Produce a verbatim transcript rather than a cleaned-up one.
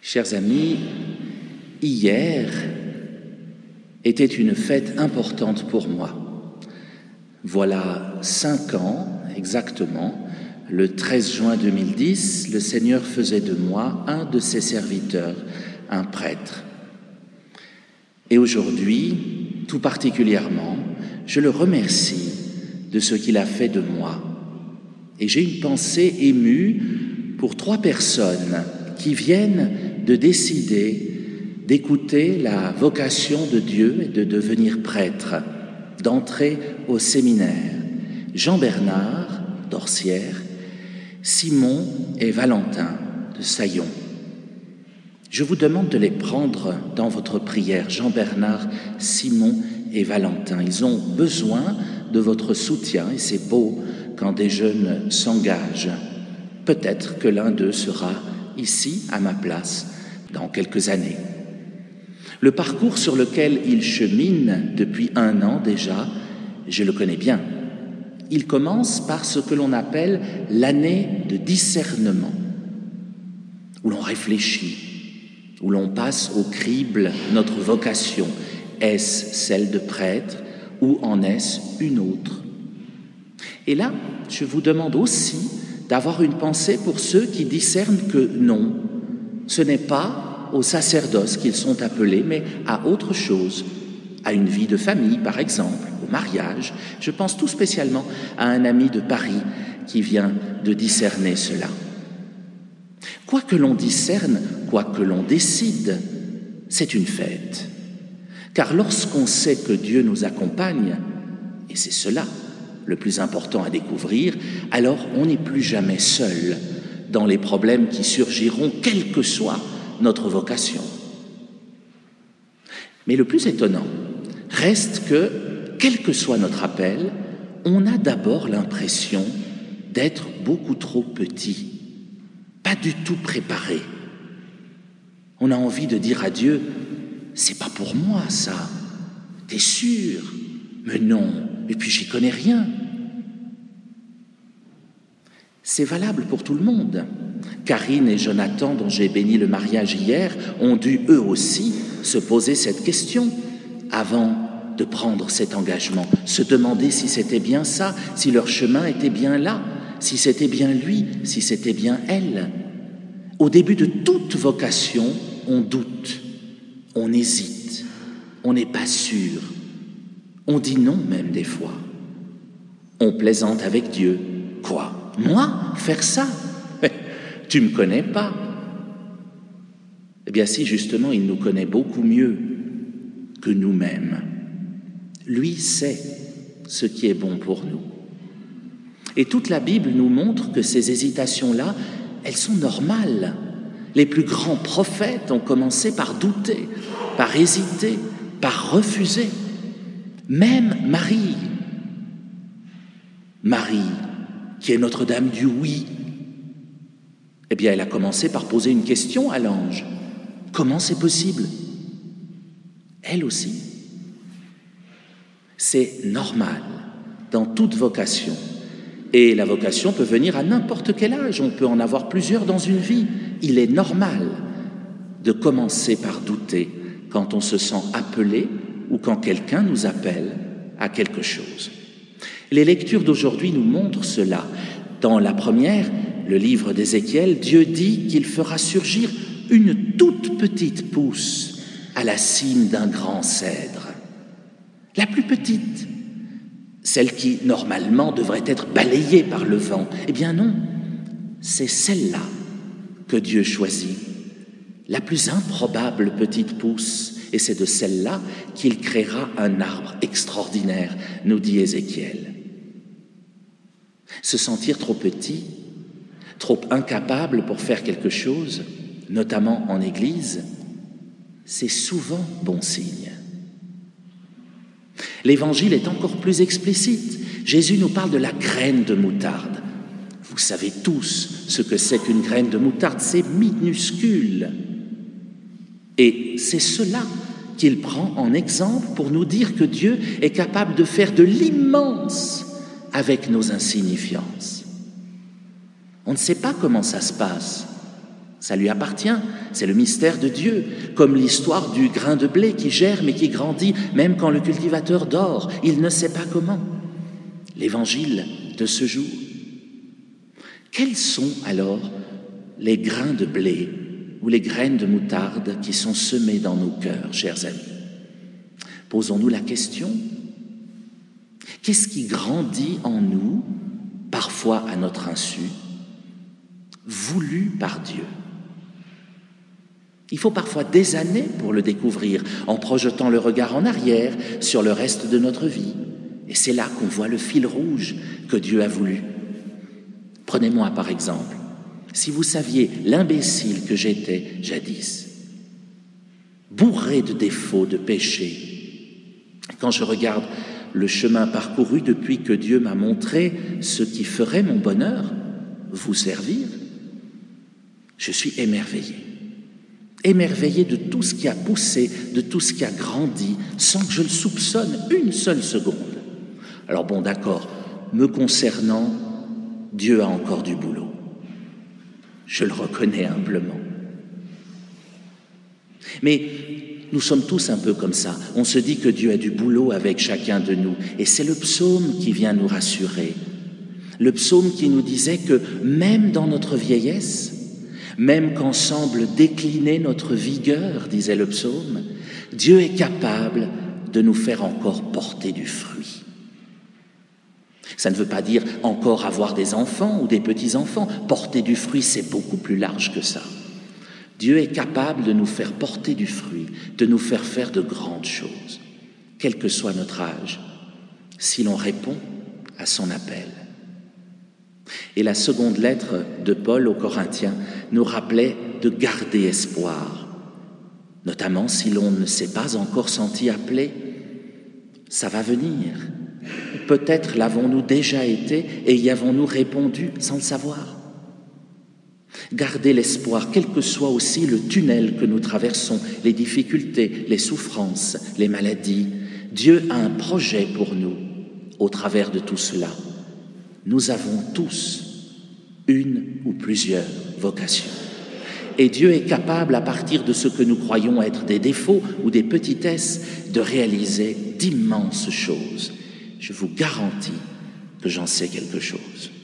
Chers amis, hier était une fête importante pour moi. Voilà cinq ans exactement, le treize juin deux mille dix, le Seigneur faisait de moi un de ses serviteurs, un prêtre. Et aujourd'hui, tout particulièrement, je le remercie de ce qu'il a fait de moi. Et j'ai une pensée émue pour trois personnes qui viennent de décider d'écouter la vocation de Dieu et de devenir prêtre, d'entrer au séminaire. Jean-Bernard d'Orsières, Simon et Valentin de Saillon. Je vous demande de les prendre dans votre prière, Jean-Bernard, Simon et Valentin. Ils ont besoin de votre soutien et c'est beau quand des jeunes s'engagent. Peut-être que l'un d'eux sera ici, à ma place, dans quelques années. Le parcours sur lequel ils cheminent depuis un an déjà, je le connais bien. Il commence par ce que l'on appelle l'année de discernement, où l'on réfléchit, où l'on passe au crible notre vocation. Est-ce celle de prêtre ou en est-ce une autre? Et là, je vous demande aussi d'avoir une pensée pour ceux qui discernent que non, ce n'est pas au sacerdoce qu'ils sont appelés, mais à autre chose, à une vie de famille par exemple, au mariage. Je pense tout spécialement à un ami de Paris qui vient de discerner cela. Quoi que l'on discerne, quoi que l'on décide, c'est une fête. Car lorsqu'on sait que Dieu nous accompagne, et c'est cela le plus important à découvrir, alors on n'est plus jamais seul dans les problèmes qui surgiront, quelle que soit notre vocation. Mais le plus étonnant reste que, quel que soit notre appel, on a d'abord l'impression d'être beaucoup trop petit, pas du tout préparé. On a envie de dire à Dieu, c'est pas pour moi ça, t'es sûr? Mais non, et puis j'y connais rien. C'est valable pour tout le monde. Karine et Jonathan, dont j'ai béni le mariage hier, ont dû eux aussi se poser cette question avant de prendre cet engagement, se demander si c'était bien ça, si leur chemin était bien là, si c'était bien lui, si c'était bien elle. Au début de toute vocation, on doute, on hésite, on n'est pas sûr, on dit non même des fois. On plaisante avec Dieu. Quoi? Moi? Faire ça? Tu me connais pas? Eh bien si, justement, il nous connaît beaucoup mieux que nous-mêmes. Lui sait ce qui est bon pour nous. Et toute la Bible nous montre que ces hésitations-là, elles sont normales. Les plus grands prophètes ont commencé par douter, par hésiter, par refuser. Même Marie, Marie, qui est Notre-Dame du oui, eh bien, elle a commencé par poser une question à l'ange. Comment c'est possible? Elle aussi. C'est normal dans toute vocation. Et la vocation peut venir à n'importe quel âge. On peut en avoir plusieurs dans une vie. Il est normal de commencer par douter quand on se sent appelé ou quand quelqu'un nous appelle à quelque chose. Les lectures d'aujourd'hui nous montrent cela. Dans la première, le livre d'Ézéchiel, Dieu dit qu'il fera surgir une toute petite pousse à la cime d'un grand cèdre. La plus petite, celle qui, normalement, devrait être balayée par le vent. Eh bien non, c'est celle-là que Dieu choisit, la plus improbable petite pousse, et c'est de celle-là qu'il créera un arbre extraordinaire, nous dit Ézéchiel. Se sentir trop petit, trop incapable pour faire quelque chose, notamment en Église, c'est souvent bon signe. L'Évangile est encore plus explicite. Jésus nous parle de la graine de moutarde. Vous savez tous ce que c'est qu'une graine de moutarde, c'est minuscule. Et c'est cela qu'il prend en exemple pour nous dire que Dieu est capable de faire de l'immense avec nos insignifiances. On ne sait pas comment ça se passe. Ça lui appartient, c'est le mystère de Dieu, comme l'histoire du grain de blé qui germe et qui grandit, même quand le cultivateur dort, il ne sait pas comment. L'évangile de ce jour. Quels sont alors les grains de blé ou les graines de moutarde qui sont semées dans nos cœurs, chers amis? Posons-nous la question. Qu'est-ce qui grandit en nous, parfois à notre insu, voulu par Dieu? Il faut parfois des années pour le découvrir, en projetant le regard en arrière sur le reste de notre vie. Et c'est là qu'on voit le fil rouge que Dieu a voulu. Prenez-moi par exemple, si vous saviez l'imbécile que j'étais jadis, bourré de défauts, de péchés, quand je regarde le chemin parcouru depuis que Dieu m'a montré ce qui ferait mon bonheur, vous servir, je suis émerveillé. Émerveillé de tout ce qui a poussé, de tout ce qui a grandi, sans que je le soupçonne une seule seconde. Alors bon, d'accord, me concernant, Dieu a encore du boulot. Je le reconnais humblement. Mais nous sommes tous un peu comme ça. On se dit que Dieu a du boulot avec chacun de nous. Et c'est le psaume qui vient nous rassurer. Le psaume qui nous disait que même dans notre vieillesse, même quand semble décliner notre vigueur, disait le psaume, Dieu est capable de nous faire encore porter du fruit. Ça ne veut pas dire encore avoir des enfants ou des petits-enfants. Porter du fruit, c'est beaucoup plus large que ça. Dieu est capable de nous faire porter du fruit, de nous faire faire de grandes choses, quel que soit notre âge, si l'on répond à son appel. Et la seconde lettre de Paul aux Corinthiens nous rappelait de garder espoir, notamment si l'on ne s'est pas encore senti appelé. Ça va venir. Peut-être l'avons-nous déjà été et y avons-nous répondu sans le savoir. Gardez l'espoir, quel que soit aussi le tunnel que nous traversons, les difficultés, les souffrances, les maladies. Dieu a un projet pour nous au travers de tout cela. Nous avons tous une ou plusieurs vocations. Et Dieu est capable, à partir de ce que nous croyons être des défauts ou des petitesses, de réaliser d'immenses choses. Je vous garantis que j'en sais quelque chose.